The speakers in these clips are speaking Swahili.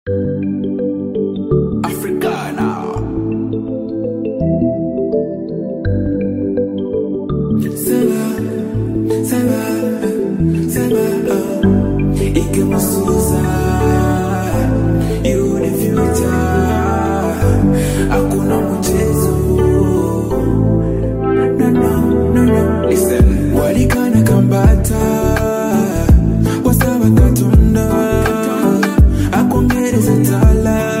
Africana. Ike musuza, you the future. Hakuna mchezo. No. Listen. Walikana kambata, wasaba katunda, akongereza tala.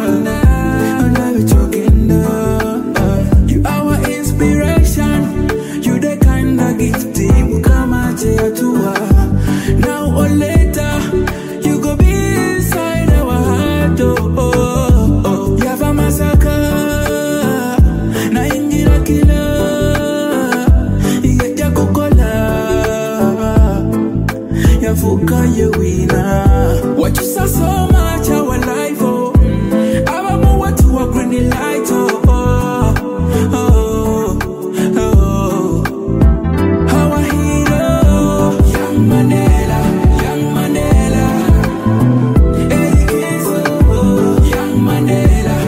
You are our inspiration. You the kind of gifting. Kama cheatua. Now or later, you go be inside our heart. Oh. Yava masaka, na ingira kila. Igeja kukola, yavuka ye wina. What you saw so much our life, oh. Aba mo watu wa green light, oh. Our hero, Young Mandela. Young Mandela.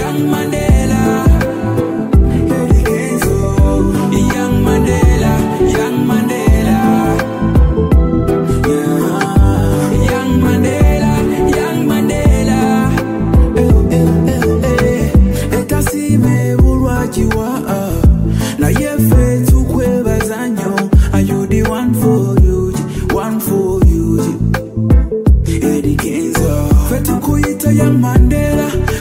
Etasime burwajiwa na yefe tukwe bazanyo. Are you the one for you? Eddie Kenzo fetu kuita Young Mandela.